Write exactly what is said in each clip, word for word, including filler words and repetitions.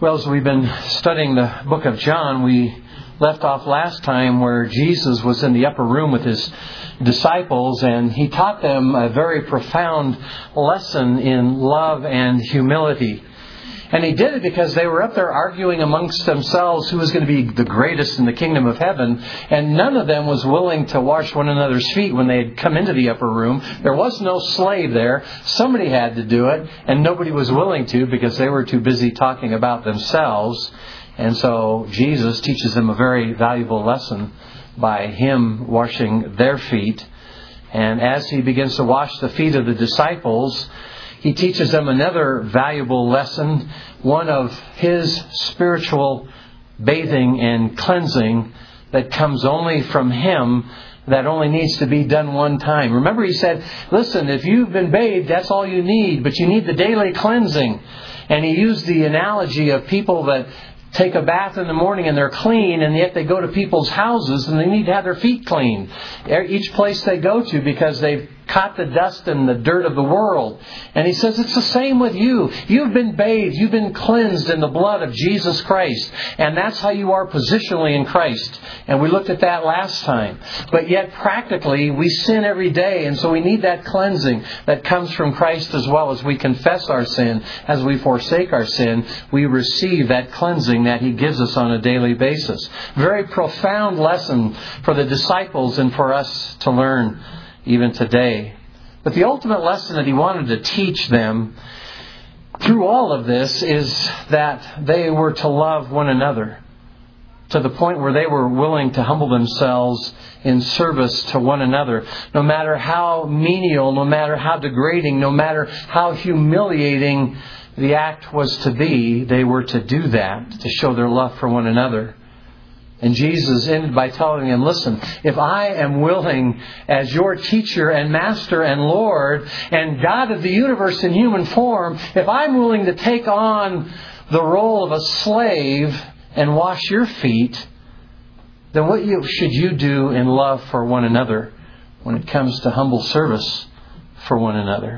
Well, as we've been studying the book of John, we left off last time where Jesus was in the upper room with his disciples, and he taught them a very profound lesson in love and humility. And he did it because they were up there arguing amongst themselves who was going to be the greatest in the kingdom of heaven. And none of them was willing to wash one another's feet when they had come into the upper room. There was no slave there. Somebody had to do it. And nobody was willing to because they were too busy talking about themselves. And so Jesus teaches them a very valuable lesson by him washing their feet. And as he begins to wash the feet of the disciples, he teaches them another valuable lesson, one of his spiritual bathing and cleansing that comes only from him, that only needs to be done one time. Remember, he said, listen, if you've been bathed, that's all you need, but you need the daily cleansing. And he used the analogy of people that take a bath in the morning and they're clean, and yet they go to people's houses and they need to have their feet cleaned each place they go to because they've caught the dust and the dirt of the world. And he says it's the same with you. You've been bathed, you've been cleansed in the blood of Jesus Christ, and that's how you are positionally in Christ. And we looked at that last time. But yet practically we sin every day, and so we need that cleansing that comes from Christ. As well as we confess our sin, as we forsake our sin, we receive that cleansing that he gives us on a daily basis. Very profound lesson for the disciples and for us to learn even today. But the ultimate lesson that he wanted to teach them through all of this is that they were to love one another to the point where they were willing to humble themselves in service to one another. No matter how menial, no matter how degrading, no matter how humiliating the act was to be, they were to do that to show their love for one another. And Jesus ended by telling them, listen, if I am willing as your teacher and master and Lord and God of the universe in human form, if I'm willing to take on the role of a slave and wash your feet, then what you, should you do in love for one another when it comes to humble service for one another?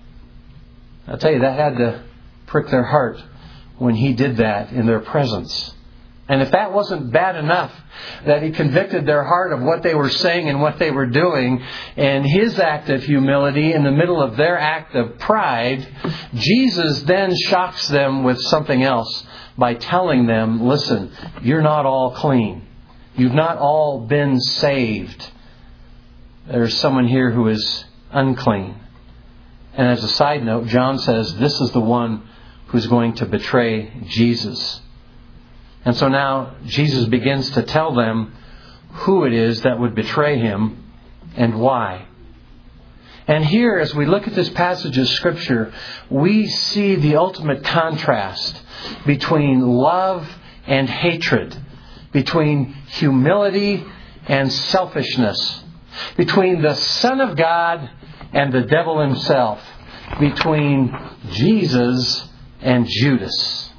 I'll tell you, that had to prick their heart when he did that in their presence. And if that wasn't bad enough, that he convicted their heart of what they were saying and what they were doing, and his act of humility in the middle of their act of pride, Jesus then shocks them with something else by telling them, listen, you're not all clean. You've not all been saved. There's someone here who is unclean. And as a side note, John says this is the one who's going to betray Jesus. And so now Jesus begins to tell them who it is that would betray him and why. And here, as we look at this passage of Scripture, we see the ultimate contrast between love and hatred, between humility and selfishness, between the Son of God and the devil himself, between Jesus and Judas.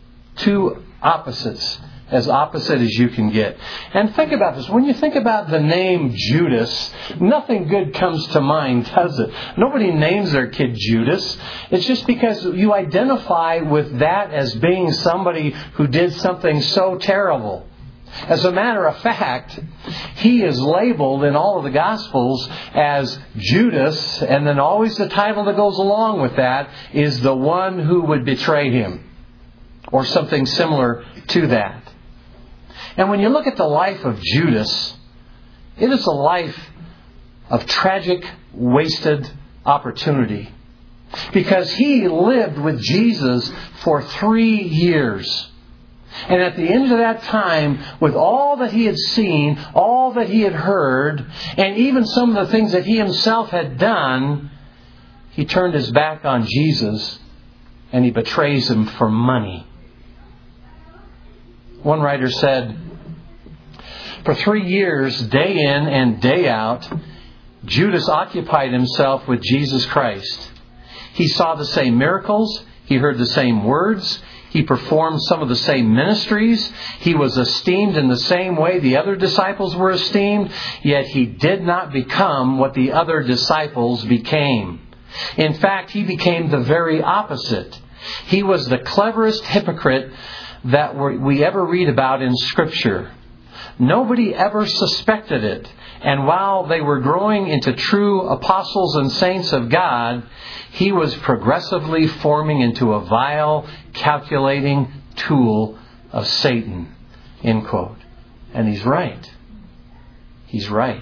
Two opposites, as opposite as you can get. And think about this. When you think about the name Judas, nothing good comes to mind, does it? Nobody names their kid Judas. It's just because you identify with that as being somebody who did something so terrible. As a matter of fact, he is labeled in all of the Gospels as Judas, and then always the title that goes along with that is the one who would betray him, or something similar to that. And when you look at the life of Judas, it is a life of tragic, wasted opportunity. Because he lived with Jesus for three years. And at the end of that time, with all that he had seen, all that he had heard, and even some of the things that he himself had done, he turned his back on Jesus and he betrays him for money. One writer said, for three years, day in and day out, Judas occupied himself with Jesus Christ. He saw the same miracles. He heard the same words. He performed some of the same ministries. He was esteemed in the same way the other disciples were esteemed. Yet he did not become what the other disciples became. In fact, he became the very opposite. He was the cleverest hypocrite that we ever read about in Scripture. Nobody ever suspected it. And while they were growing into true apostles and saints of God, he was progressively forming into a vile, calculating tool of Satan. End quote. And he's right. He's right.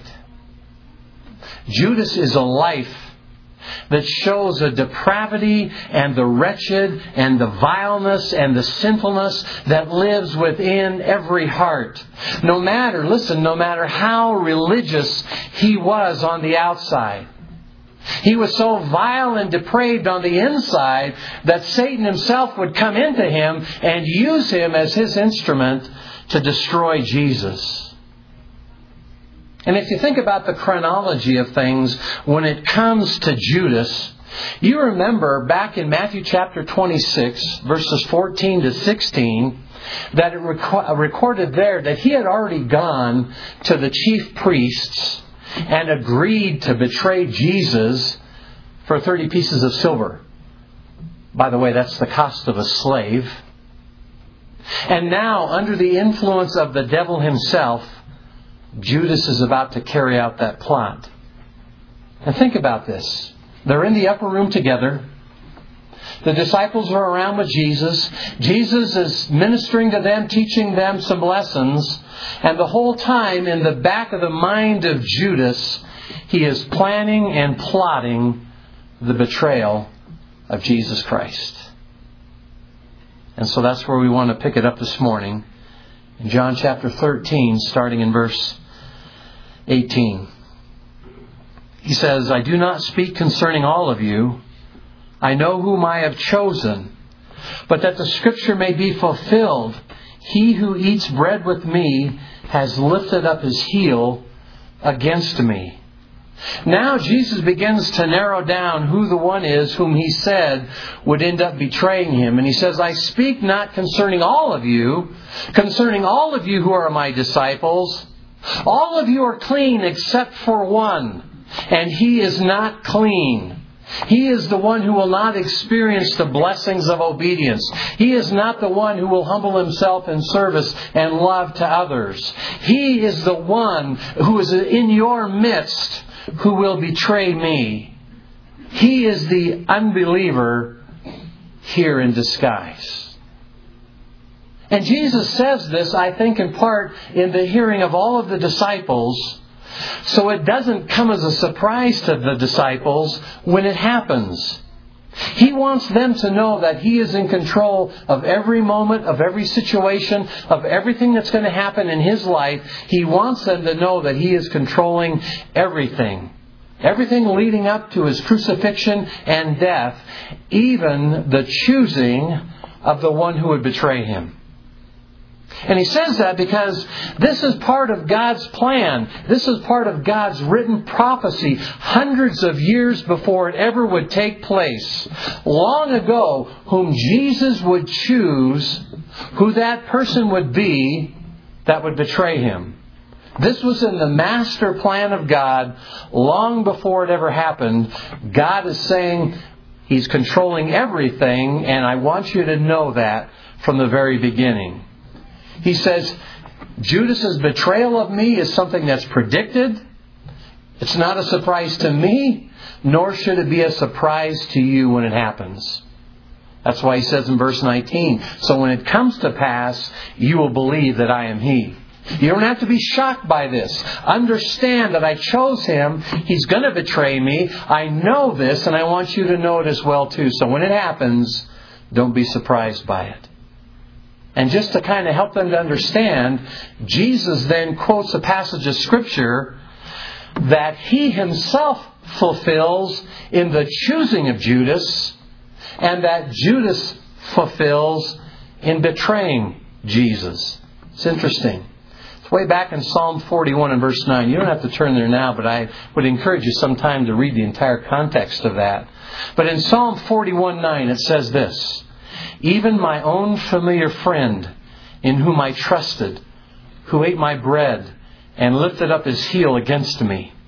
Judas is a life that shows the depravity and the wretched and the vileness and the sinfulness that lives within every heart. No matter, listen, no matter how religious he was on the outside, he was so vile and depraved on the inside that Satan himself would come into him and use him as his instrument to destroy Jesus. And if you think about the chronology of things, when it comes to Judas, you remember back in Matthew chapter twenty-six, verses fourteen to sixteen, that it rec- recorded there that he had already gone to the chief priests and agreed to betray Jesus for thirty pieces of silver. By the way, that's the cost of a slave. And now, under the influence of the devil himself, Judas is about to carry out that plot. And think about this. They're in the upper room together. The disciples are around with Jesus. Jesus is ministering to them, teaching them some lessons. And the whole time, in the back of the mind of Judas, he is planning and plotting the betrayal of Jesus Christ. And so that's where we want to pick it up this morning. In John chapter thirteen, starting in verse eighteen. He says, I do not speak concerning all of you. I know whom I have chosen. But that the Scripture may be fulfilled, he who eats bread with me has lifted up his heel against me. Now Jesus begins to narrow down who the one is whom he said would end up betraying him. And he says, I speak not concerning all of you, concerning all of you who are my disciples. All of you are clean except for one, and he is not clean. He is the one who will not experience the blessings of obedience. He is not the one who will humble himself in service and love to others. He is the one who is in your midst who will betray me. He is the unbeliever here in disguise. And Jesus says this, I think, in part in the hearing of all of the disciples, so it doesn't come as a surprise to the disciples when it happens. He wants them to know that He is in control of every moment, of every situation, of everything that's going to happen in His life. He wants them to know that He is controlling everything. Everything leading up to His crucifixion and death, even the choosing of the one who would betray Him. And He says that because this is part of God's plan. This is part of God's written prophecy hundreds of years before it ever would take place. Long ago, whom Jesus would choose, who that person would be that would betray Him. This was in the master plan of God long before it ever happened. God is saying He's controlling everything, and I want you to know that from the very beginning. He says, Judas' betrayal of me is something that's predicted. It's not a surprise to me, nor should it be a surprise to you when it happens. That's why he says in verse nineteen, so when it comes to pass, you will believe that I am He. You don't have to be shocked by this. Understand that I chose him. He's going to betray me. I know this, and I want you to know it as well too. So when it happens, don't be surprised by it. And just to kind of help them to understand, Jesus then quotes a passage of Scripture that He Himself fulfills in the choosing of Judas, and that Judas fulfills in betraying Jesus. It's interesting. It's way back in Psalm forty-one and verse nine. You don't have to turn there now, but I would encourage you sometime to read the entire context of that. But in Psalm forty-one nine it says this, even my own familiar friend, in whom I trusted, who ate my bread and lifted up his heel against me.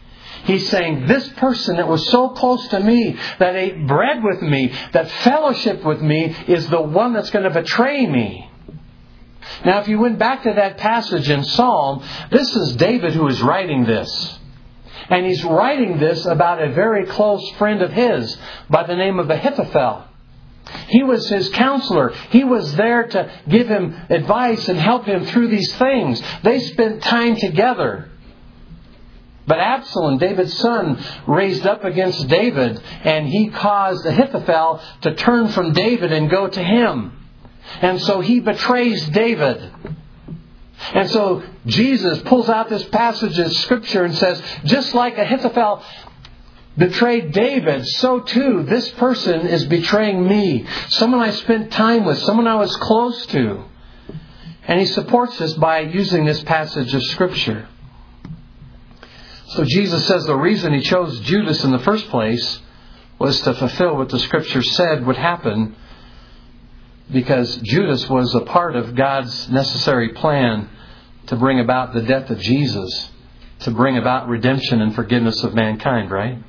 He's saying, this person that was so close to me, that ate bread with me, that fellowshiped with me, is the one that's going to betray me. Now, if you went back to that passage in Psalm, this is David who is writing this. And he's writing this about a very close friend of his by the name of Ahithophel. He was his counselor. He was there to give him advice and help him through these things. They spent time together. But Absalom, David's son, raised up against David, and he caused Ahithophel to turn from David and go to him. And so he betrays David. And so Jesus pulls out this passage of Scripture and says, just like Ahithophel betrayed David, so too this person is betraying me. Someone I spent time with, someone I was close to. And he supports this by using this passage of Scripture. So Jesus says the reason he chose Judas in the first place was to fulfill what the Scripture said would happen, because Judas was a part of God's necessary plan to bring about the death of Jesus, to bring about redemption and forgiveness of mankind, right?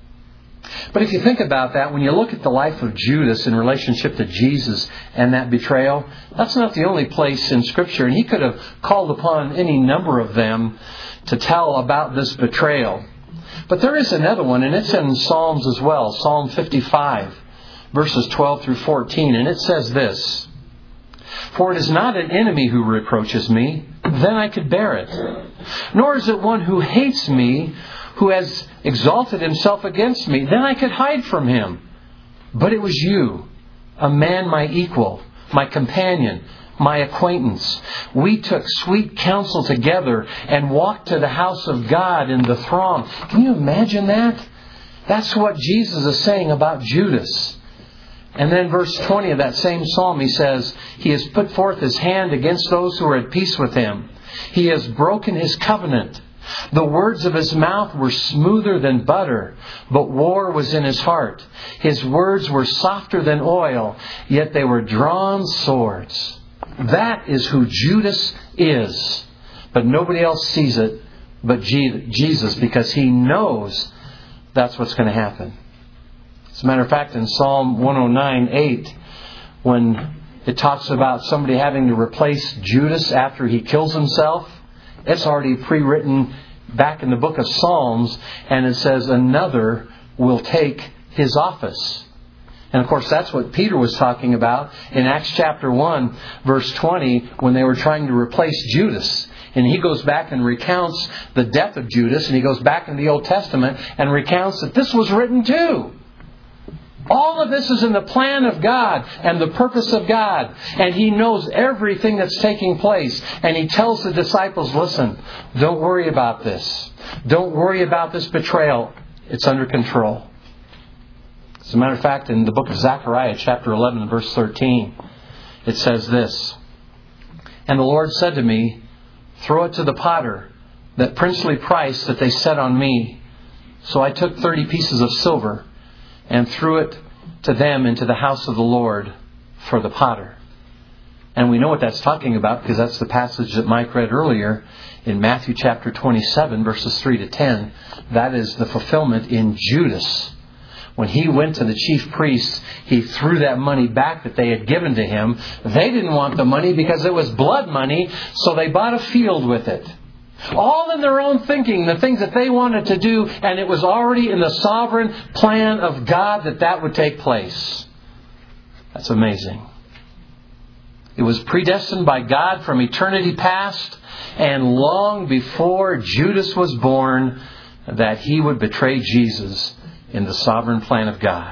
But if you think about that, when you look at the life of Judas in relationship to Jesus and that betrayal, that's not the only place in Scripture. And he could have called upon any number of them to tell about this betrayal. But there is another one, and it's in Psalms as well. Psalm fifty-five, verses twelve through fourteen. And it says this, "For it is not an enemy who reproaches me, then I could bear it. Nor is it one who hates me, who has exalted himself against me, then I could hide from him. But it was you, a man my equal, my companion, my acquaintance. We took sweet counsel together and walked to the house of God in the throng." Can you imagine that? That's what Jesus is saying about Judas. And then verse twenty of that same psalm, he says, "He has put forth his hand against those who are at peace with him. He has broken his covenant. The words of his mouth were smoother than butter, but war was in his heart. His words were softer than oil, yet they were drawn swords." That is who Judas is. But nobody else sees it but Jesus, because he knows that's what's going to happen. As a matter of fact, in Psalm one oh nine, eight, when it talks about somebody having to replace Judas after he kills himself, it's already pre-written back in the book of Psalms, and it says another will take his office. And of course, that's what Peter was talking about in Acts chapter one, verse twenty, when they were trying to replace Judas. And he goes back and recounts the death of Judas, and he goes back in the Old Testament and recounts that this was written too. All of this is in the plan of God and the purpose of God. And He knows everything that's taking place. And He tells the disciples, listen, don't worry about this. Don't worry about this betrayal. It's under control. As a matter of fact, in the book of Zechariah, chapter eleven, verse thirteen, it says this, "And the Lord said to me, throw it to the potter, that princely price that they set on me. So I took thirty pieces of silver and threw it to them into the house of the Lord for the potter." And we know what that's talking about, because that's the passage that Mike read earlier in Matthew chapter twenty-seven, verses three to ten. That is the fulfillment in Judas. When he went to the chief priests, he threw that money back that they had given to him. They didn't want the money because it was blood money, so they bought a field with it. All in their own thinking, the things that they wanted to do, and it was already in the sovereign plan of God that that would take place. That's amazing. It was predestined by God from eternity past, and long before Judas was born, that he would betray Jesus in the sovereign plan of God.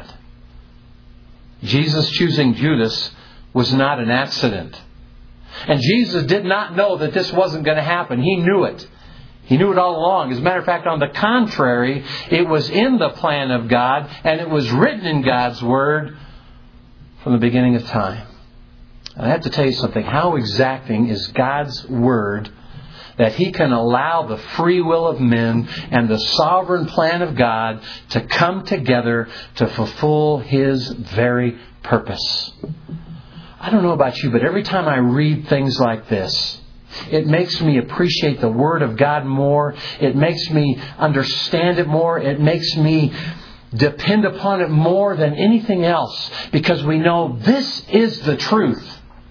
Jesus choosing Judas was not an accident. And Jesus did not know that this wasn't going to happen. He knew it. He knew it all along. As a matter of fact, on the contrary, it was in the plan of God, and it was written in God's Word from the beginning of time. And I have to tell you something. How exacting is God's Word that He can allow the free will of men and the sovereign plan of God to come together to fulfill His very purpose. I don't know about you, but every time I read things like this, It makes me appreciate the Word of God more. It makes me understand it more. It makes me depend upon it more than anything else, because we know this is the truth.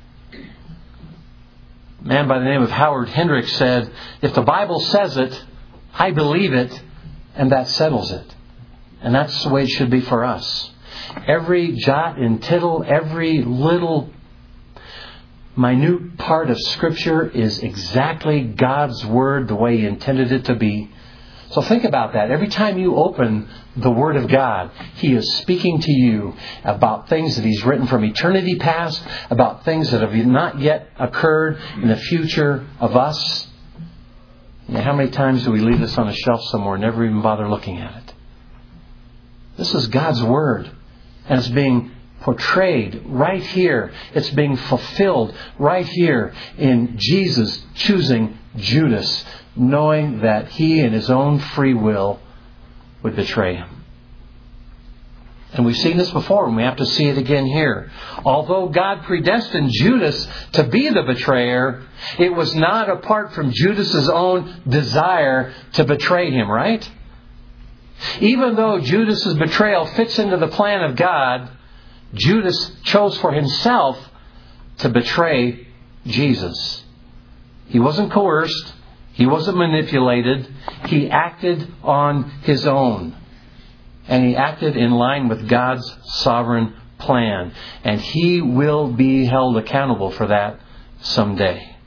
A man by the name of Howard Hendricks said, if the Bible says it, I believe it, and that settles it. And that's the way it should be for us. Every jot and tittle, every little minute part of Scripture is exactly God's Word the way He intended it to be. So think about that. Every time you open the Word of God, He is speaking to you about things that He's written from eternity past, about things that have not yet occurred in the future of us. You know, how many times do we leave this on a shelf somewhere and never even bother looking at it? This is God's Word, and it's being portrayed right here. It's being fulfilled right here in Jesus choosing Judas, knowing that he in his own free will would betray him. And we've seen this before, and we have to see it again here. Although God predestined Judas to be the betrayer, it was not apart from Judas's own desire to betray him, right? Even though Judas's betrayal fits into the plan of God, Judas chose for himself to betray Jesus. He wasn't coerced. He wasn't manipulated. He acted on his own. And he acted in line with God's sovereign plan. And he will be held accountable for that someday.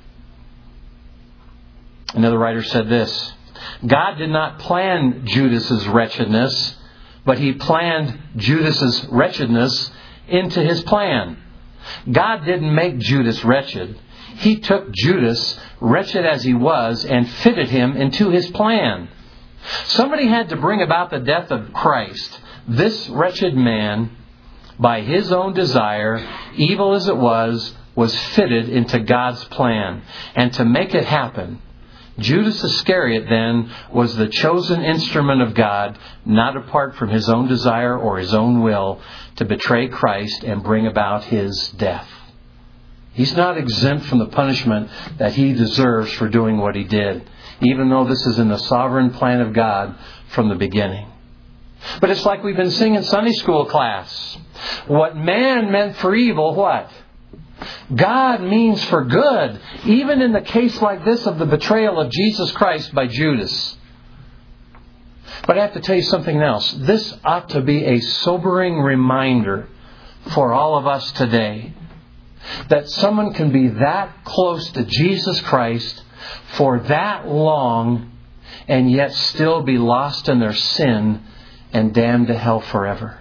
Another writer said this: God did not plan Judas's wretchedness, but He planned Judas's wretchedness into His plan. God didn't make Judas wretched. He took Judas, wretched as he was, and fitted him into His plan. Somebody had to bring about the death of Christ. This wretched man, by his own desire, evil as it was, was fitted into God's plan. And to make it happen, Judas Iscariot then was the chosen instrument of God, not apart from his own desire or his own will, to betray Christ and bring about His death. He's not exempt from the punishment that he deserves for doing what he did, even though this is in the sovereign plan of God from the beginning. But it's like we've been singing in Sunday school class. What man meant for evil, what? God means for good, even in the case like this of the betrayal of Jesus Christ by Judas. But I have to tell you something else. This ought to be a sobering reminder for all of us today, that someone can be that close to Jesus Christ for that long and yet still be lost in their sin and damned to hell forever.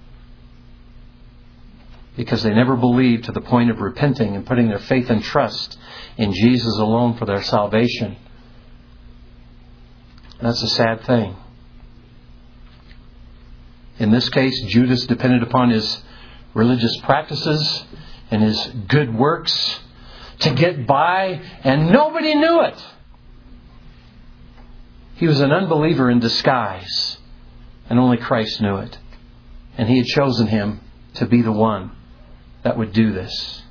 Because they never believed to the point of repenting and putting their faith and trust in Jesus alone for their salvation. That's a sad thing. In this case, Judas depended upon his religious practices and his good works to get by, and nobody knew it. He was an unbeliever in disguise, and only Christ knew it. And He had chosen him to be the one that would do this.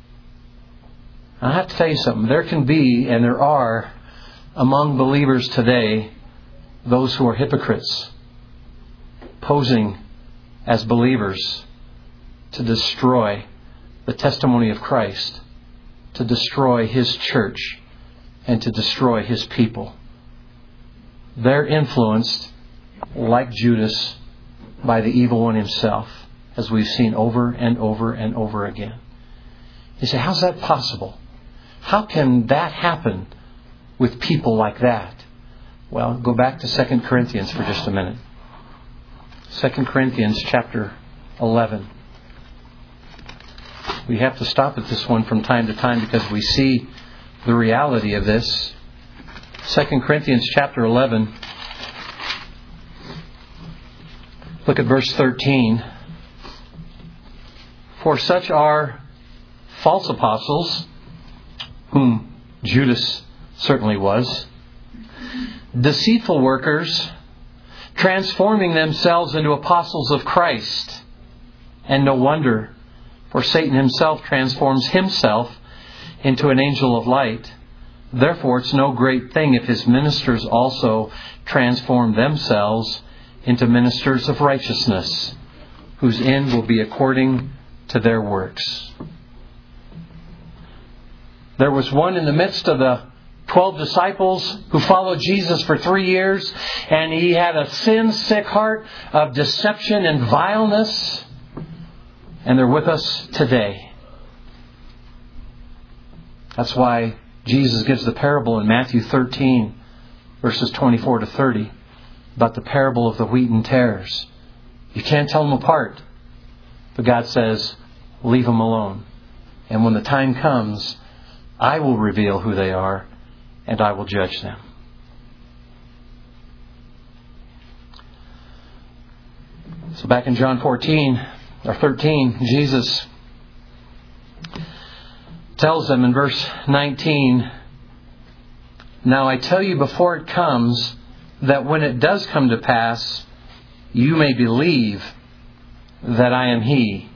I have to tell you something. There can be, and there are, among believers today, those who are hypocrites, posing as believers to destroy the testimony of Christ, to destroy His church, and to destroy His people. They're influenced, like Judas, by the evil one himself, as we've seen over and over and over again. You say, how's that possible? How can that happen with people like that? Well, go back to Second Corinthians for just a minute. Second Corinthians chapter eleven. We have to stop at this one from time to time because we see the reality of this. Second Corinthians chapter eleven. Look at verse thirteen. For such are false apostles, whom Judas certainly was, deceitful workers, transforming themselves into apostles of Christ. And no wonder, for Satan himself transforms himself into an angel of light. Therefore, it's no great thing if His ministers also transform themselves into ministers of righteousness, whose end will be according to their works. There was one in the midst of the twelve disciples who followed Jesus for three years, and he had a sin-sick heart of deception and vileness, and they're with us today. That's why Jesus gives the parable in Matthew thirteen, verses twenty-four to thirty, about the parable of the wheat and tares. You can't tell them apart. But God says, leave them alone. And when the time comes, I will reveal who they are, and I will judge them. So back in John fourteen, or thirteen, Jesus tells them in verse nineteen, now I tell you before it comes, that when it does come to pass, you may believe that I am He.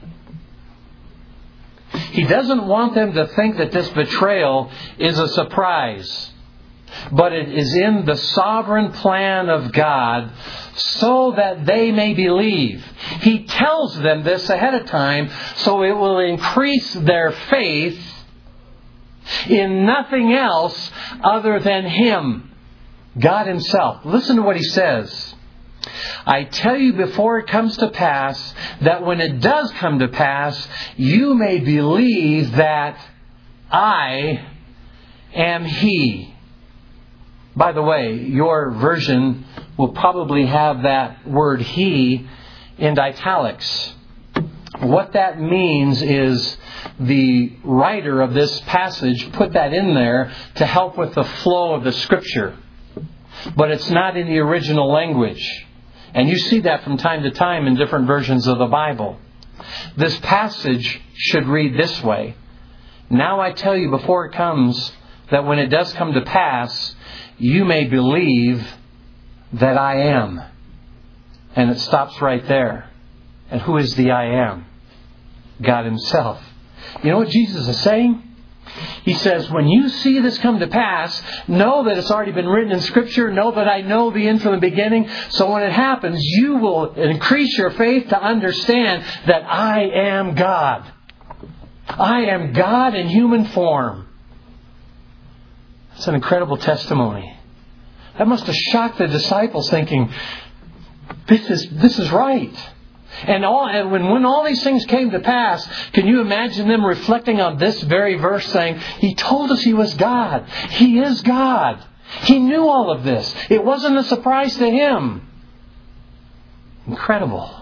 He doesn't want them to think that this betrayal is a surprise, but it is in the sovereign plan of God so that they may believe. He tells them this ahead of time so it will increase their faith in nothing else other than Him, God Himself. Listen to what He says. I tell you before it comes to pass, that when it does come to pass, you may believe that I am He. By the way, your version will probably have that word He in italics. What that means is the writer of this passage put that in there to help with the flow of the Scripture. But it's not in the original language. And you see that from time to time in different versions of the Bible. This passage should read this way. Now I tell you before it comes, that when it does come to pass, you may believe that I am. And it stops right there. And who is the I am? God Himself. You know what Jesus is saying? He says, when you see this come to pass, know that it's already been written in Scripture. Know that I know the end from the beginning. So when it happens, you will increase your faith to understand that I am God. I am God in human form. That's an incredible testimony. That must have shocked the disciples, thinking, this is, this is right. And, all, and when, when all these things came to pass, can you imagine them reflecting on this very verse saying, He told us He was God. He is God. He knew all of this. It wasn't a surprise to Him. Incredible.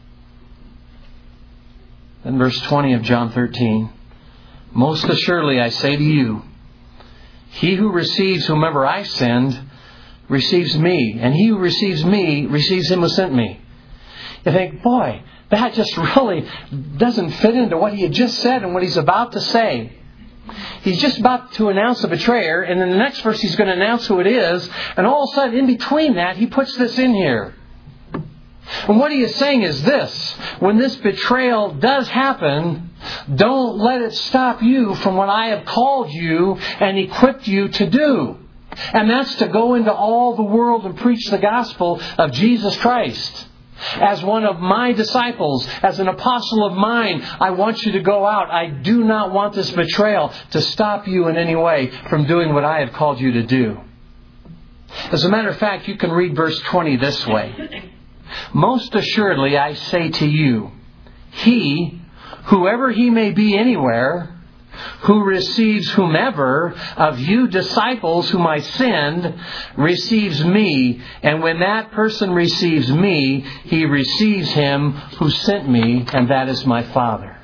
Then verse twenty of John thirteen. Most assuredly I say to you, he who receives whomever I send receives me. And he who receives me receives Him who sent me. You think, boy, that just really doesn't fit into what He had just said and what He's about to say. He's just about to announce a betrayer, and in the next verse He's going to announce who it is, and all of a sudden, in between that, He puts this in here. And what He is saying is this: when this betrayal does happen, don't let it stop you from what I have called you and equipped you to do. And that's to go into all the world and preach the gospel of Jesus Christ. As one of my disciples, as an apostle of mine, I want you to go out. I do not want this betrayal to stop you in any way from doing what I have called you to do. As a matter of fact, you can read verse twenty this way. Most assuredly, I say to you, he, whoever he may be anywhere, who receives whomever of you disciples whom I send, receives me. And when that person receives me, he receives Him who sent me, and that is my Father.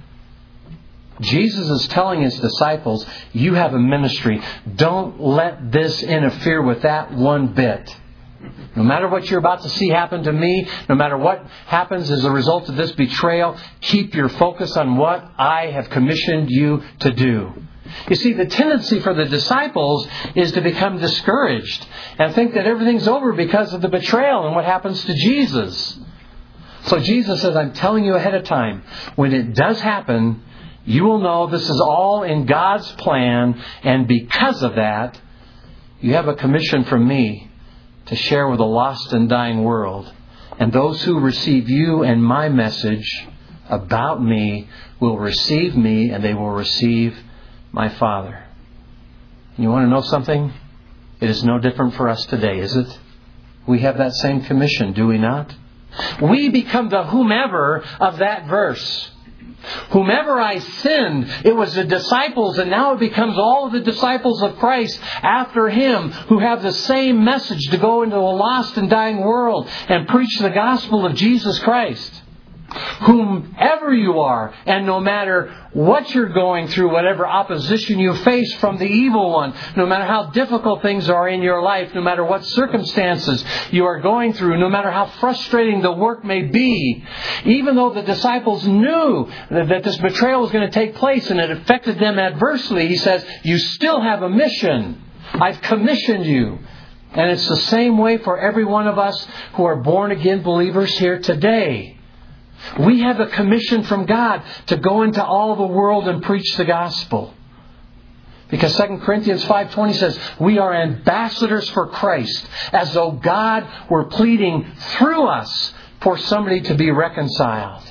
Jesus is telling His disciples, you have a ministry. Don't let this interfere with that one bit. No matter what you're about to see happen to me, no matter what happens as a result of this betrayal, keep your focus on what I have commissioned you to do. You see, the tendency for the disciples is to become discouraged and think that everything's over because of the betrayal and what happens to Jesus. So Jesus says, I'm telling you ahead of time, when it does happen, You will know this is all in God's plan, and because of that, you have a commission from me to share with a lost and dying world. And those who receive you and my message about me will receive me, and they will receive my Father. And you want to know something? It is no different for us today, is it? We have that same commission, do we not? We become the whomever of that verse. Whomever I send, it was the disciples, and now it becomes all of the disciples of Christ after Him who have the same message to go into a lost and dying world and preach the gospel of Jesus Christ. Whomever you are, and no matter what you're going through, whatever opposition you face from the evil one, no matter how difficult things are in your life, no matter what circumstances you are going through, no matter how frustrating the work may be, even though the disciples knew that this betrayal was going to take place and it affected them adversely, He says, you still have a mission. I've commissioned you. And it's the same way for every one of us who are born again believers here today. We have a commission from God to go into all the world and preach the gospel. Because Second Corinthians five twenty says, we are ambassadors for Christ, as though God were pleading through us for somebody to be reconciled.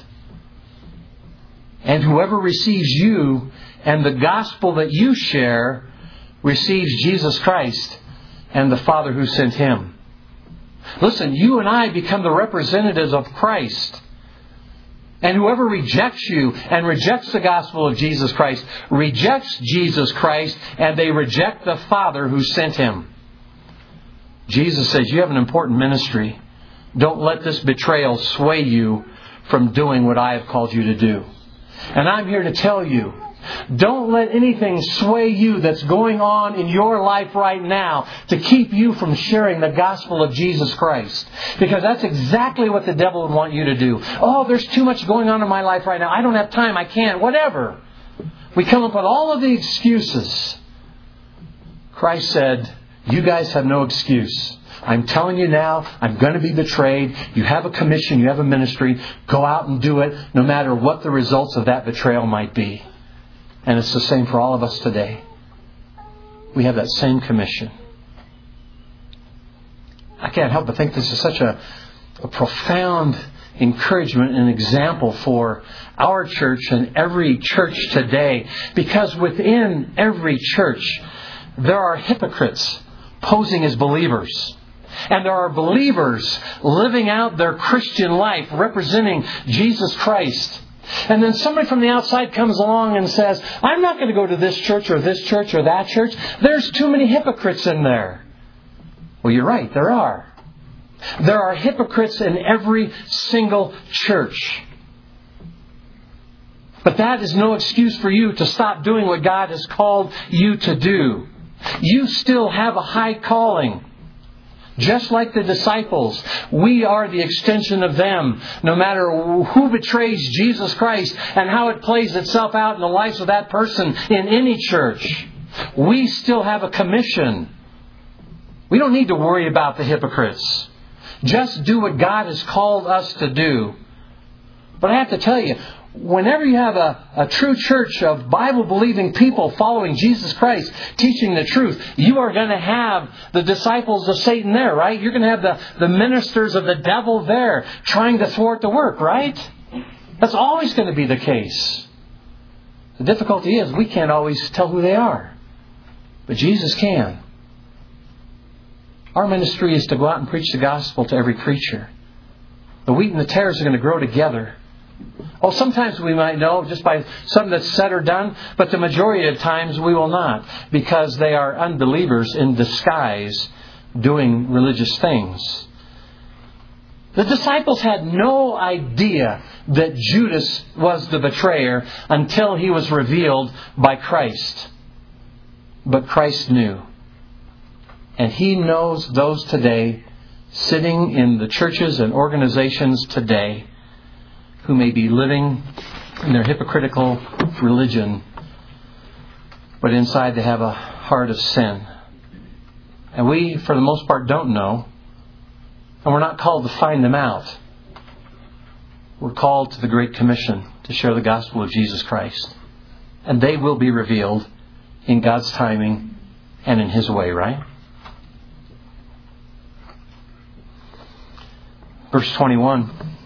And whoever receives you and the gospel that you share receives Jesus Christ and the Father who sent Him. Listen, you and I become the representatives of Christ. And whoever rejects you and rejects the gospel of Jesus Christ rejects Jesus Christ, and they reject the Father who sent Him. Jesus says, you have an important ministry. Don't let this betrayal sway you from doing what I have called you to do. And I'm here to tell you, don't let anything sway you that's going on in your life right now to keep you from sharing the gospel of Jesus Christ. Because that's exactly what the devil would want you to do. Oh, there's too much going on in my life right now. I don't have time. I can't. Whatever. We come up with all of the excuses. Christ said, you guys have no excuse. I'm telling you now, I'm going to be betrayed. You have a commission. You have a ministry. Go out and do it, no matter what the results of that betrayal might be. And it's the same for all of us today. We have that same commission. I can't help but think this is such a, a profound encouragement and example for our church and every church today. Because within every church, there are hypocrites posing as believers. And there are believers living out their Christian life, representing Jesus Christ. And then somebody from the outside comes along and says, I'm not going to go to this church or this church or that church. There's too many hypocrites in there. Well, you're right, there are. There are hypocrites in every single church. But that is no excuse for you to stop doing what God has called you to do. You still have a high calling. Just like the disciples, we are the extension of them. No matter who betrays Jesus Christ and how it plays itself out in the lives of that person in any church, we still have a commission. We don't need to worry about the hypocrites. Just do what God has called us to do. But I have to tell you, whenever you have a, a true church of Bible-believing people following Jesus Christ, teaching the truth, you are going to have the disciples of Satan there, right? You're going to have the, the ministers of the devil there trying to thwart the work, right? That's always going to be the case. The difficulty is we can't always tell who they are. But Jesus can. Our ministry is to go out and preach the gospel to every creature. The wheat and the tares are going to grow together. Oh, sometimes we might know just by something that's said or done, but the majority of times we will not, because they are unbelievers in disguise doing religious things. The disciples had no idea that Judas was the betrayer until he was revealed by Christ. But Christ knew. And He knows those today, sitting in the churches and organizations today, who may be living in their hypocritical religion, but inside they have a heart of sin. And we, for the most part, don't know. And we're not called to find them out. We're called to the Great Commission to share the gospel of Jesus Christ. And they will be revealed in God's timing and in His way, right? Verse twenty-one.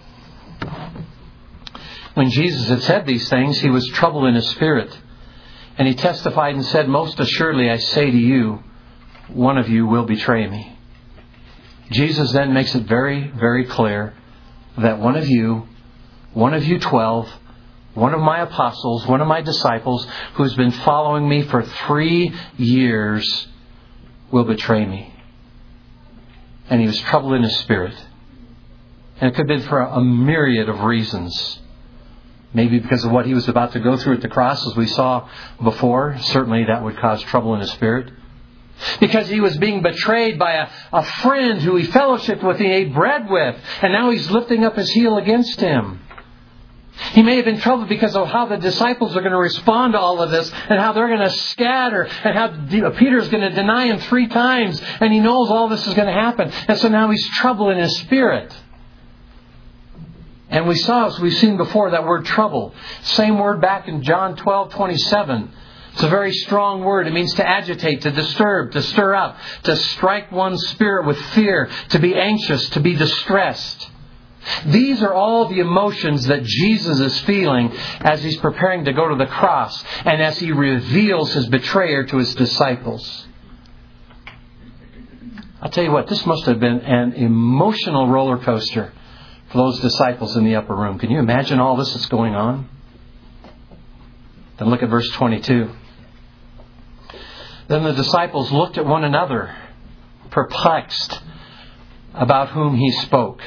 When Jesus had said these things, He was troubled in His spirit. And He testified and said, Most assuredly I say to you, one of you will betray me. Jesus then makes it very, very clear that one of you, one of you twelve, one of my apostles, one of my disciples, who's been following me for three years, will betray me. And He was troubled in His spirit. And it could have been for a myriad of reasons. Maybe because of what He was about to go through at the cross, as we saw before. Certainly that would cause trouble in His spirit. Because He was being betrayed by a, a friend who He fellowshiped with, He ate bread with, and now He's lifting up His heel against him. He may have been troubled because of how the disciples are going to respond to all of this, and how they're going to scatter, and how Peter's going to deny Him three times, and he knows all this is going to happen. And so now he's troubled in his spirit. And we saw, as we've seen before, that word trouble. Same word back in John twelve twenty-seven. It's a very strong word. It means to agitate, to disturb, to stir up, to strike one's spirit with fear, to be anxious, to be distressed. These are all the emotions that Jesus is feeling as He's preparing to go to the cross and as He reveals His betrayer to His disciples. I'll tell you what, this must have been an emotional roller coaster for those disciples in the upper room. Can you imagine all this that's going on? Then look at verse twenty-two. Then the disciples looked at one another, perplexed about whom He spoke.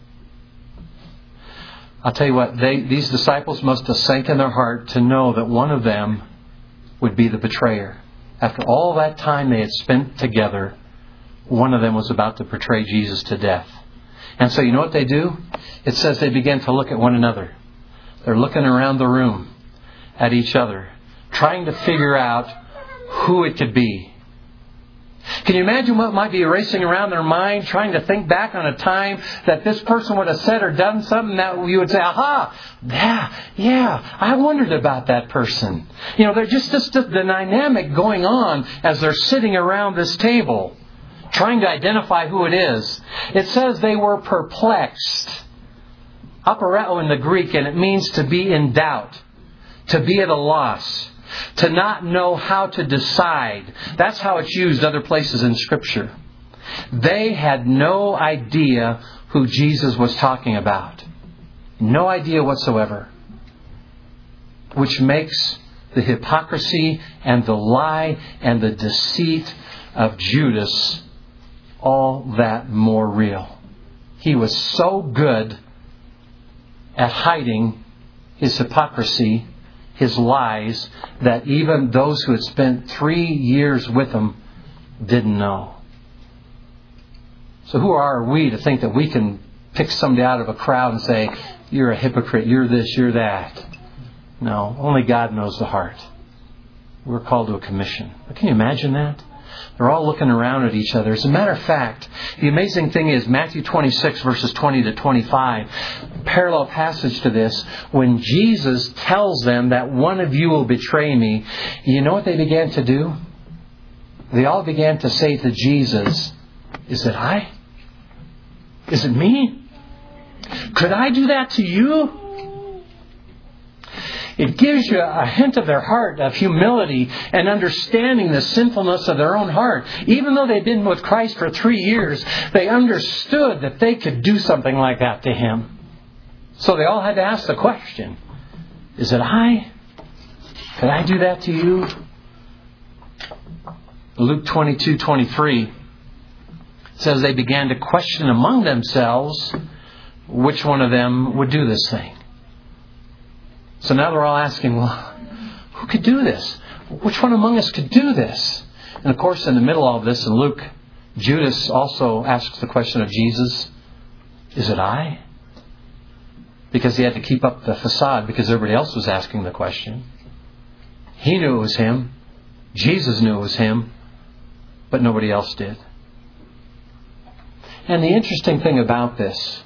I'll tell you what, they, these disciples must have sank in their heart to know that one of them would be the betrayer. After all that time they had spent together, one of them was about to betray Jesus to death. And so you know what they do? It says they began to look at one another. They're looking around the room at each other, trying to figure out who it could be. Can you imagine what might be racing around their mind, trying to think back on a time that this person would have said or done something that you would say, aha, yeah, yeah, I wondered about that person. You know, there's just, just the dynamic going on as they're sitting around this table, trying to identify who it is. It says they were perplexed. Aporeo in the Greek, and it means to be in doubt, to be at a loss, to not know how to decide. That's how it's used other places in Scripture. They had no idea who Jesus was talking about. No idea whatsoever. Which makes the hypocrisy and the lie and the deceit of Judas all that more real. He was so good at hiding his hypocrisy, his lies, that even those who had spent three years with him didn't know. So who are we to think that we can pick somebody out of a crowd and say, you're a hypocrite, you're this, you're that? No, only God knows the heart. We're called to a commission. But can you imagine that? They're all looking around at each other. As a matter of fact, the amazing thing is Matthew twenty-six verses twenty to twenty-five, parallel passage to this, when Jesus tells them that one of you will betray me, you know what they began to do? They all began to say to Jesus, is it I? Is it me? Could I do that to you? It gives you a hint of their heart, of humility and understanding the sinfulness of their own heart. Even though they'd been with Christ for three years, they understood that they could do something like that to Him. So they all had to ask the question, is it I? Could I do that to you? Luke twenty-two twenty-three says they began to question among themselves which one of them would do this thing. So now they're all asking, well, who could do this? Which one among us could do this? And of course, in the middle of this, in Luke, Judas also asks the question of Jesus, is it I? Because he had to keep up the facade because everybody else was asking the question. He knew it was him. Jesus knew it was him. But nobody else did. And the interesting thing about this,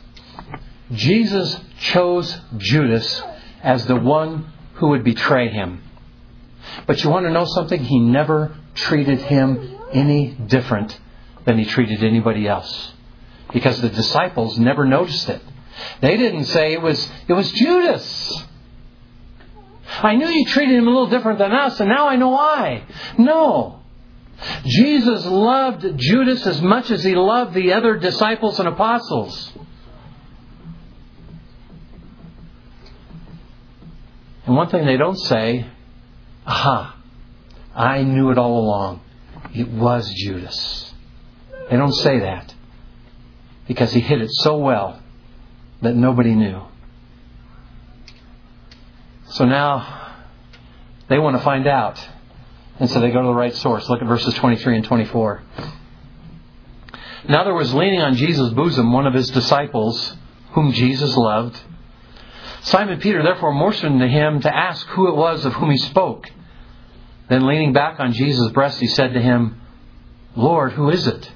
Jesus chose Judas as the one who would betray Him. But you want to know something? He never treated him any different than he treated anybody else. Because the disciples never noticed it. They didn't say it was, it was Judas. I knew you treated him a little different than us, and now I know why. No. Jesus loved Judas as much as he loved the other disciples and apostles. And one thing they don't say, aha, I knew it all along. It was Judas. They don't say that. Because he hid it so well that nobody knew. So now they want to find out. And so they go to the right source. Look at verses twenty-three and twenty-four. Now there was leaning on Jesus' bosom one of his disciples, whom Jesus loved. Simon Peter therefore motioned to him to ask who it was of whom he spoke. Then leaning back on Jesus' breast, he said to him, Lord, who is it?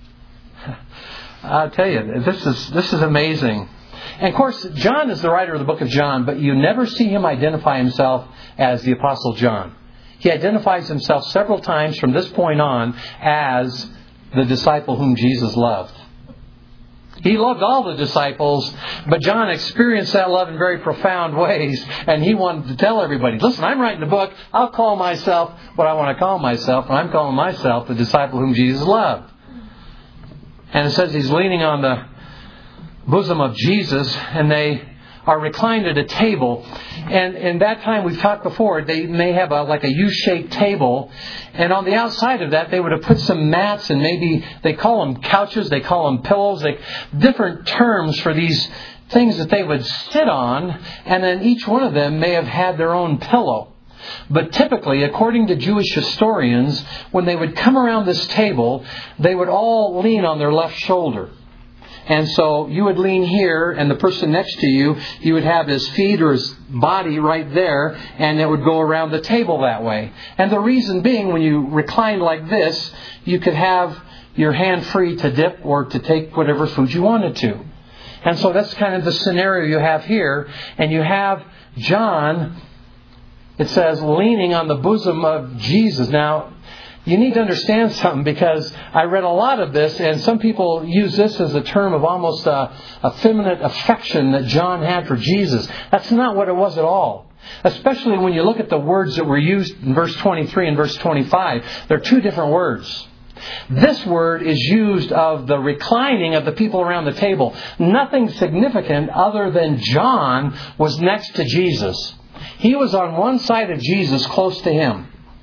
I'll tell you, this is this is amazing. And of course, John is the writer of the book of John, but you never see him identify himself as the Apostle John. He identifies himself several times from this point on as the disciple whom Jesus loved. He loved all the disciples, but John experienced that love in very profound ways, and he wanted to tell everybody, listen, I'm writing a book, I'll call myself what I want to call myself, and I'm calling myself the disciple whom Jesus loved. And it says he's leaning on the bosom of Jesus, and they are reclined at a table. And in that time, we've talked before, they may have a, like a U-shaped table. And on the outside of that, they would have put some mats, and maybe they call them couches, they call them pillows, like different terms for these things that they would sit on. And then each one of them may have had their own pillow. But typically, according to Jewish historians, when they would come around this table, they would all lean on their left shoulder. And so you would lean here, and the person next to you, you would have his feet or his body right there, and it would go around the table that way. And the reason being, when you recline like this, you could have your hand free to dip or to take whatever food you wanted to. And so that's kind of the scenario you have here. And you have John, it says, leaning on the bosom of Jesus. Now, you need to understand something, because I read a lot of this, and some people use this as a term of almost a, a feminine affection that John had for Jesus. That's not what it was at all. Especially when you look at the words that were used in verse twenty-three and verse twenty-five. They're two different words. This word is used of the reclining of the people around the table. Nothing significant other than John was next to Jesus. He was on one side of Jesus, close to him.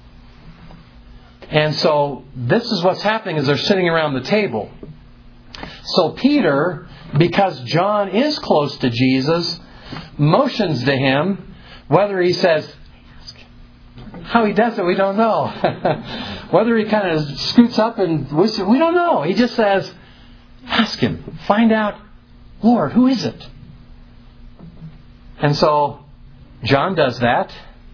And so this is what's happening as they're sitting around the table. So Peter, because John is close to Jesus, motions to him. Whether he says, how he does it, we don't know. Whether he kind of scoots up and whispers, we don't know. He just says, ask him. Find out, Lord, who is it? And so John does that.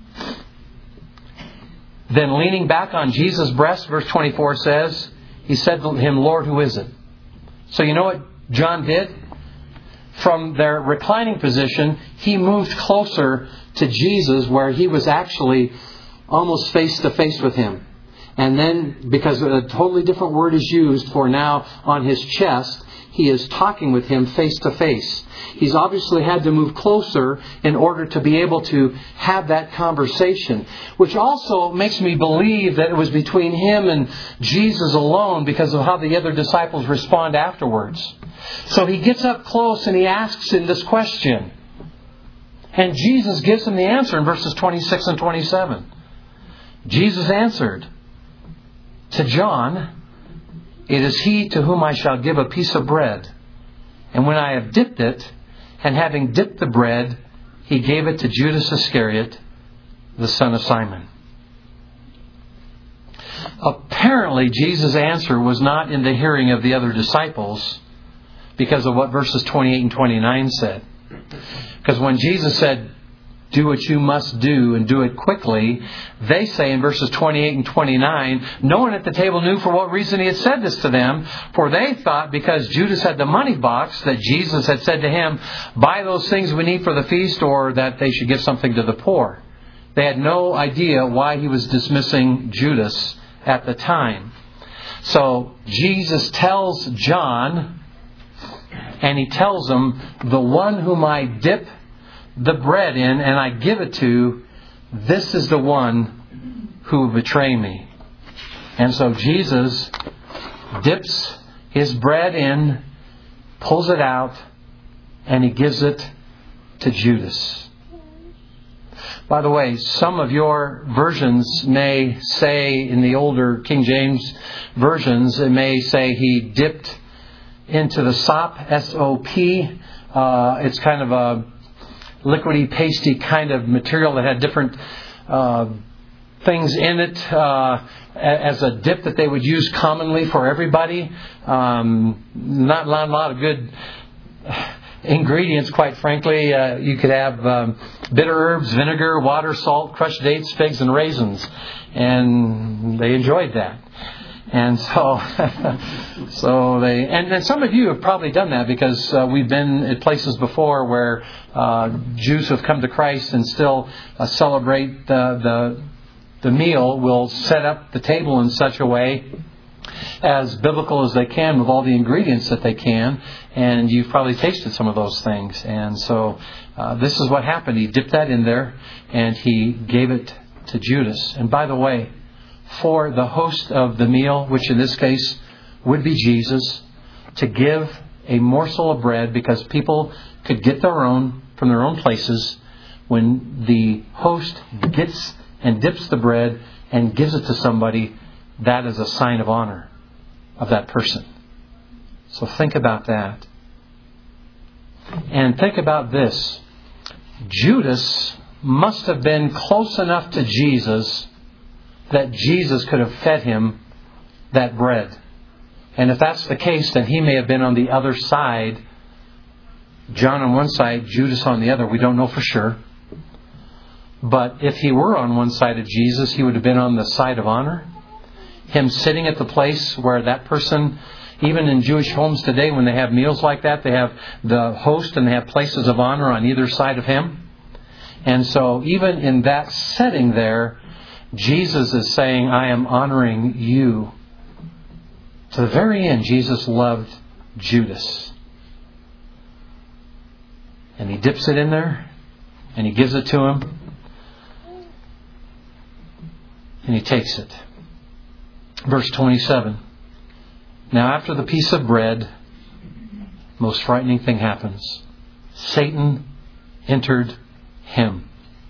Then leaning back on Jesus' breast, verse twenty-four says, he said to him, Lord, who is it? So you know what John did? From their reclining position, he moved closer to Jesus, where he was actually almost face to face with him. And then, because a totally different word is used for now on his chest, he is talking with him face to face. He's obviously had to move closer in order to be able to have that conversation, which also makes me believe that it was between him and Jesus alone, because of how the other disciples respond afterwards. So he gets up close and he asks him this question. And Jesus gives him the answer in verses twenty-six and twenty-seven. Jesus answered to John, it is he to whom I shall give a piece of bread. And when I have dipped it, and having dipped the bread, he gave it to Judas Iscariot, the son of Simon. Apparently, Jesus' answer was not in the hearing of the other disciples, because of what verses twenty-eight and twenty-nine said. Because when Jesus said, do what you must do and do it quickly, they say in verses twenty-eight and twenty-nine, no one at the table knew for what reason he had said this to them, for they thought because Judas had the money box that Jesus had said to him, buy those things we need for the feast, or that they should give something to the poor. They had no idea why he was dismissing Judas at the time. So Jesus tells John, and he tells him, the one whom I dip the bread in and I give it to, this is the one who will betray me. And so Jesus dips his bread in, pulls it out, and he gives it to Judas. By the way, some of your versions may say, in the older King James versions, it may say he dipped into the sop, S O P. Uh, it's kind of a liquidy, pasty kind of material that had different uh, things in it uh, as a dip that they would use commonly for everybody. Um, not, not a lot of good ingredients, quite frankly. Uh, you could have um, bitter herbs, vinegar, water, salt, crushed dates, figs, and raisins. And they enjoyed that. And so, so they, and, and some of you have probably done that because uh, we've been at places before where uh, Jews who have come to Christ and still uh, celebrate the, the the meal will set up the table in such a way as biblical as they can with all the ingredients that they can. And you've probably tasted some of those things. And so uh, this is what happened. He dipped that in there and he gave it to Judas. And by the way, for the host of the meal, which in this case would be Jesus, to give a morsel of bread because people could get their own from their own places, when the host gets and dips the bread and gives it to somebody, that is a sign of honor of that person. So think about that. And think about this. Judas must have been close enough to Jesus that Jesus could have fed him that bread. And if that's the case, then he may have been on the other side. John on one side, Judas on the other. We don't know for sure. But if he were on one side of Jesus, he would have been on the side of honor. Him sitting at the place where that person, even in Jewish homes today, when they have meals like that, they have the host and they have places of honor on either side of him. And so even in that setting there, Jesus is saying, I am honoring you. To the very end, Jesus loved Judas. And he dips it in there, and he gives it to him, and he takes it. Verse twenty-seven. Now after the piece of bread, most frightening thing happens. Satan entered him.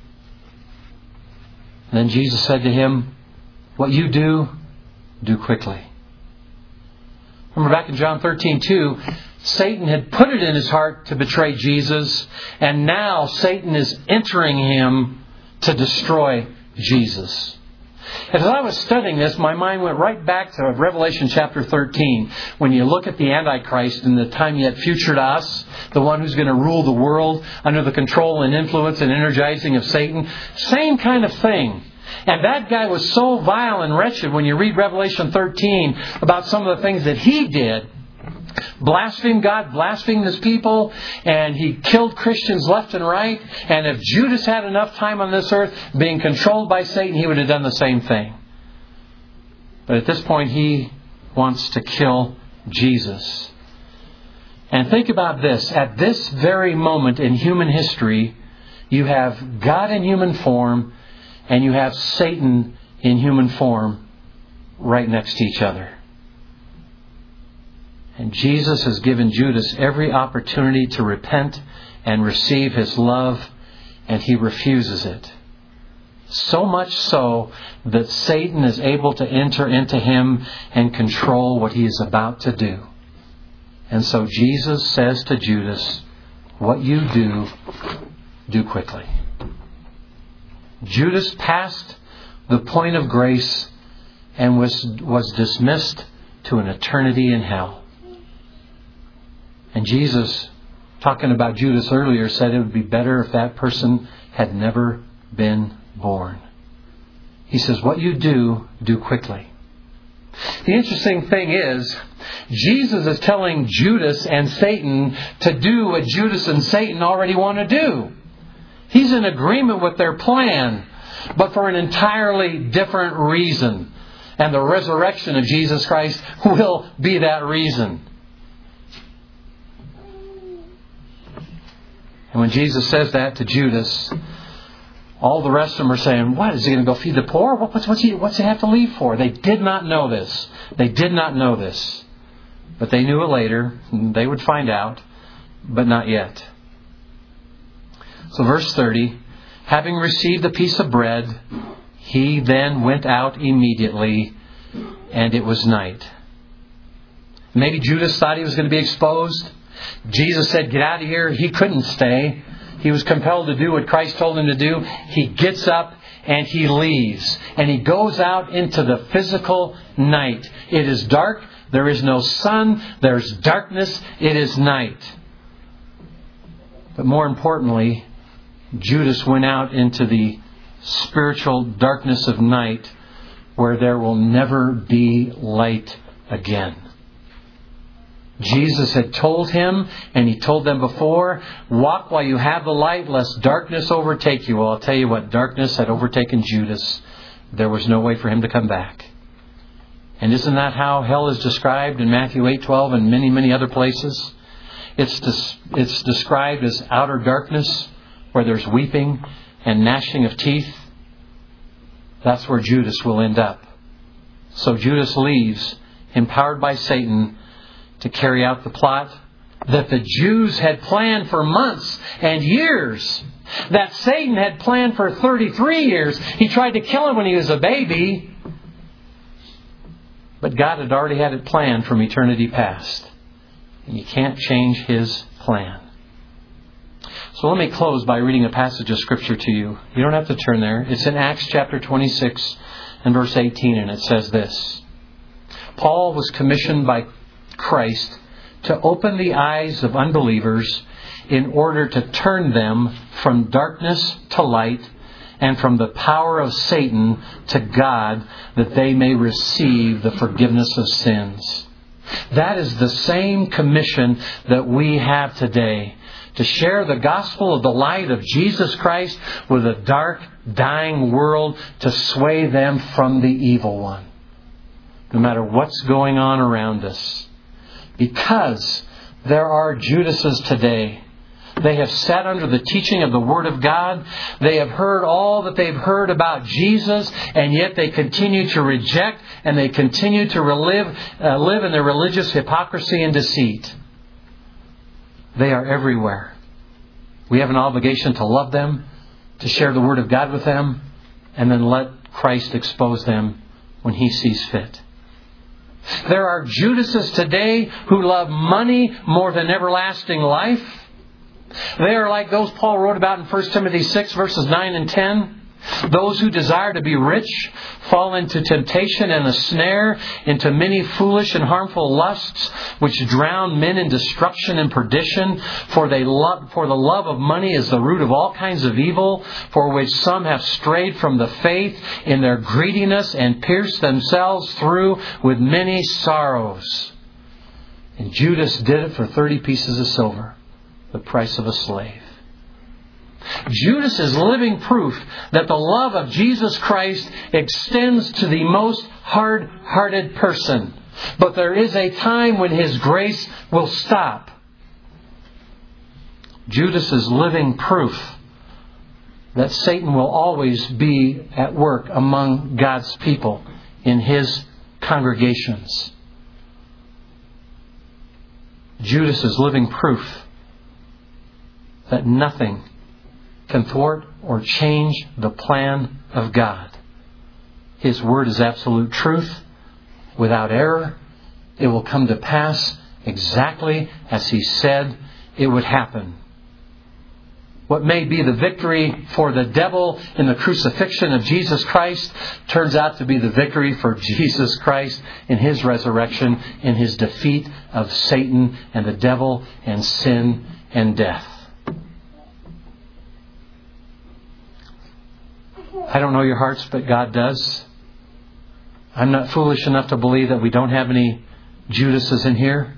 And then Jesus said to him, what you do, do quickly. Remember back in John thirteen two, Satan had put it in his heart to betray Jesus, and now Satan is entering him to destroy Jesus. As I was studying this, my mind went right back to Revelation chapter thirteen. When you look at the Antichrist in the time yet future to us, the one who's going to rule the world under the control and influence and energizing of Satan. Same kind of thing. And that guy was so vile and wretched when you read Revelation thirteen about some of the things that he did. Blasphemed God, blasphemed His people, and he killed Christians left and right. And if Judas had enough time on this earth being controlled by Satan, he would have done the same thing. But at this point, he wants to kill Jesus. And think about this. At this very moment in human history, you have God in human form and you have Satan in human form right next to each other. And Jesus has given Judas every opportunity to repent and receive His love, and he refuses it. So much so that Satan is able to enter into him and control what he is about to do. And so Jesus says to Judas, what you do, do quickly. Judas passed the point of grace and was, was dismissed to an eternity in hell. And Jesus, talking about Judas earlier, said it would be better if that person had never been born. He says, what you do, do quickly. The interesting thing is, Jesus is telling Judas and Satan to do what Judas and Satan already want to do. He's in agreement with their plan. but for an entirely different reason. And the resurrection of Jesus Christ will be that reason. And when Jesus says that to Judas, all the rest of them are saying, what, is he going to go feed the poor? What's, what's, he, what's he have to leave for? They did not know this. They did not know this. But they knew it later. They would find out, but not yet. So verse thirty, having received a piece of bread, he then went out immediately, and it was night. Maybe Judas thought he was going to be exposed. Jesus said, get out of here. He couldn't stay. He was compelled to do what Christ told him to do. He gets up and he leaves. And he goes out into the physical night. It is dark. There is no sun. There's darkness. It is night. But more importantly, Judas went out into the spiritual darkness of night where there will never be light again. Jesus had told him, and he told them before, walk while you have the light, lest darkness overtake you. Well, I'll tell you what, darkness had overtaken Judas. There was no way for him to come back. And isn't that how hell is described in Matthew eight twelve and many, many other places? It's des- it's described as outer darkness, where there's weeping and gnashing of teeth. That's where Judas will end up. So Judas leaves, empowered by Satan, to carry out the plot that the Jews had planned for months and years. That Satan had planned for thirty-three years. He tried to kill him when he was a baby. But God had already had it planned from eternity past. And you can't change His plan. So let me close by reading a passage of Scripture to you. You don't have to turn there. It's in Acts chapter twenty-six and verse eighteen, and it says this. Paul was commissioned by Christ to open the eyes of unbelievers in order to turn them from darkness to light and from the power of Satan to God, that they may receive the forgiveness of sins. That is the same commission that we have today, to share the gospel of the light of Jesus Christ with a dark, dying world, to sway them from the evil one, no matter what's going on around us. Because there are Judases today. They have sat under the teaching of the Word of God. They have heard all that they've heard about Jesus, and yet they continue to reject, and they continue to relive, uh, live in their religious hypocrisy and deceit. They are everywhere. We have an obligation to love them, to share the Word of God with them, and then let Christ expose them when He sees fit. There are Judases today who love money more than everlasting life. They are like those Paul wrote about in First Timothy six, verses nine and ten. Those who desire to be rich fall into temptation and a snare, into many foolish and harmful lusts, which drown men in destruction and perdition. For they love, for the love of money is the root of all kinds of evil, for which some have strayed from the faith in their greediness and pierced themselves through with many sorrows. And Judas did it for thirty pieces of silver, the price of a slave. Judas is living proof that the love of Jesus Christ extends to the most hard-hearted person. But there is a time when His grace will stop. Judas is living proof that Satan will always be at work among God's people in His congregations. Judas is living proof that nothing can thwart or change the plan of God. His Word is absolute truth, without error. It will come to pass exactly as He said it would happen. What may be the victory for the devil in the crucifixion of Jesus Christ turns out to be the victory for Jesus Christ in His resurrection, in His defeat of Satan and the devil and sin and death. I don't know your hearts, but God does. I'm not foolish enough to believe that we don't have any Judases in here.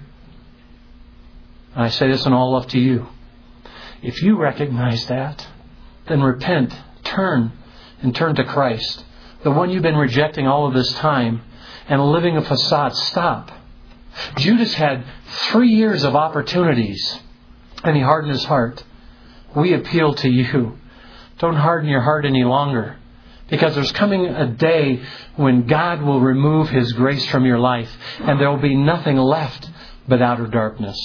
I say this in all love to you. If you recognize that, then repent, turn, and turn to Christ. The one you've been rejecting all of this time and living a facade. Stop. Judas had three years of opportunities and he hardened his heart. We appeal to you. Don't harden your heart any longer, because there's coming a day when God will remove His grace from your life and there will be nothing left but outer darkness.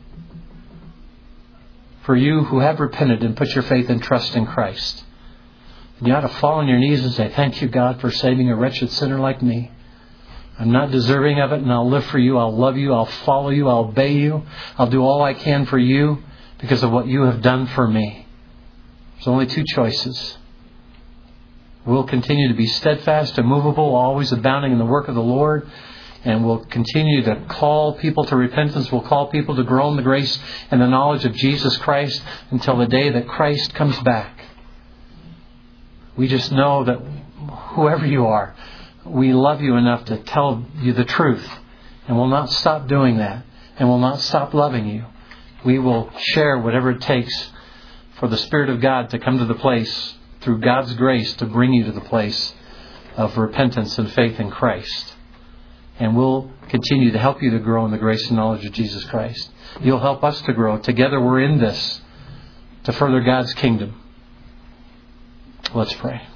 For you who have repented and put your faith and trust in Christ, you ought to fall on your knees and say, thank you, God, for saving a wretched sinner like me. I'm not deserving of it, and I'll live for you. I'll love you. I'll follow you. I'll obey you. I'll do all I can for you because of what you have done for me. There's only two choices. We'll continue to be steadfast, immovable, always abounding in the work of the Lord, and we'll continue to call people to repentance. We'll call people to grow in the grace and the knowledge of Jesus Christ until the day that Christ comes back. We just know that whoever you are, we love you enough to tell you the truth, and we'll not stop doing that, and we'll not stop loving you. We will share whatever it takes for the Spirit of God to come to the place, through God's grace, to bring you to the place of repentance and faith in Christ. And we'll continue to help you to grow in the grace and knowledge of Jesus Christ. You'll help us to grow. Together we're in this to further God's kingdom. Let's pray.